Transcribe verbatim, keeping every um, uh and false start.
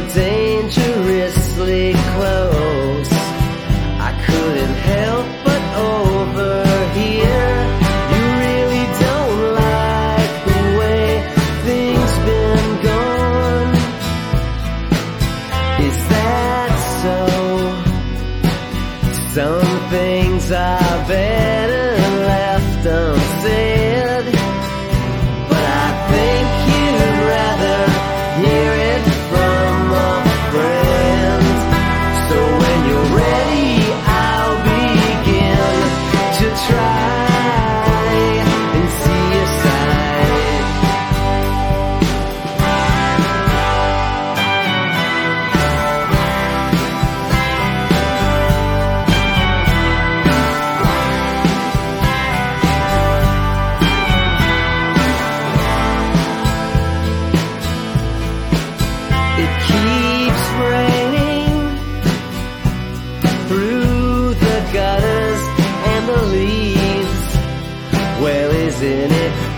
dangerously close. I couldn't help but overhear. You really don't like the way things been going. Is that so? Some things are better left unsaid, but I think you'd rather hear it from a friend. So when you're ready, I'll begin to try and see your side. It keeps raining through the gutters and the leaves. Well, isn't it